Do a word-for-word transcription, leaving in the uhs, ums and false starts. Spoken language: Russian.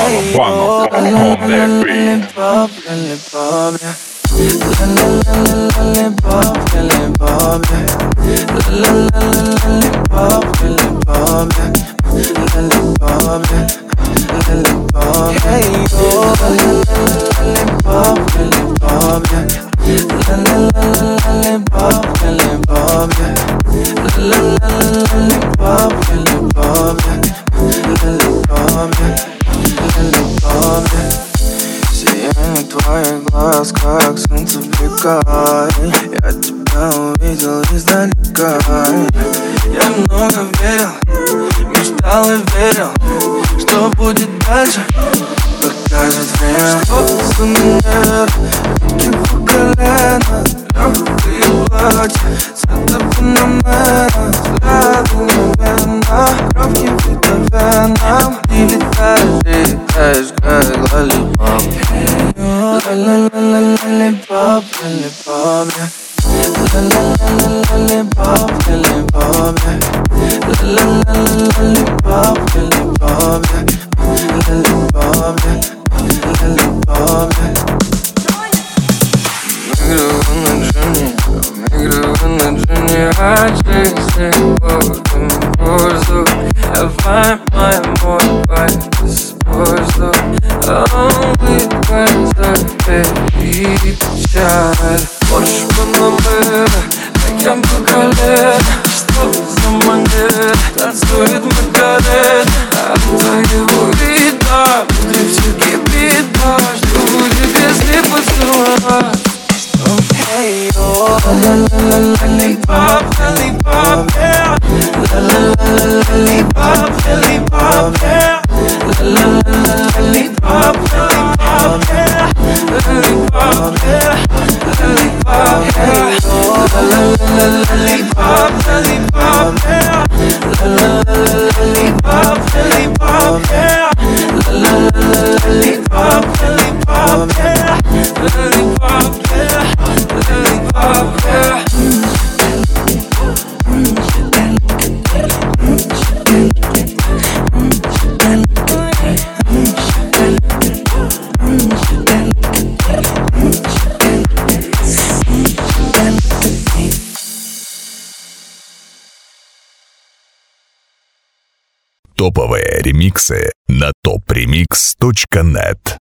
Hey, oh, lollipop, lollipop, yeah. Lollipop, lollipop, yeah. Lollipop, lollipop, yeah. Lollipop, yeah. Lollipop, hey, oh, lollipop, lollipop, yeah. Lollipop, lollipop, yeah. Lollipop, lollipop, yeah. Lollipop, yeah. Lollipop, yeah. Сияние твоих глаз, как солнце пекает. Я тебя увидел издалека. Я много верил, мечтал и верил, что будет дальше, покажет время. Что за манера, руки по колено, легкое платье, цвета панамера, взгляды неверно, кровь кипит по венам. Ты летаешь, летаешь, как лолипоп. Lollipop, lollipop, yeah. Lollipop, lollipop, yeah. Lollipop, lollipop, yeah. Lollipop, yeah. Lollipop, yeah. Мигрирую на джуни, мигрирую на джуни, а чистый воздух. Давай, моя мой, воздух. Only глаза перечаль. Больше панамера, таким по колено. Что за манера, танцует Маргарет. От твоего вида внутри все кипит дождь. Что будет, если поцеловать? Hey, oh, lollipop, lollipop, yeah. Lollipop, lollipop, yeah. Lollipop, lollipop, yeah. Lollipop, yeah. Lollipop, yeah. Lollipop, lollipop, yeah. Lollipop, lollipop, yeah. Lollipop, lollipop, yeah. Lollipop, yeah. Lollipop, yeah. Топовые ремиксы на топ ремикс точка нет.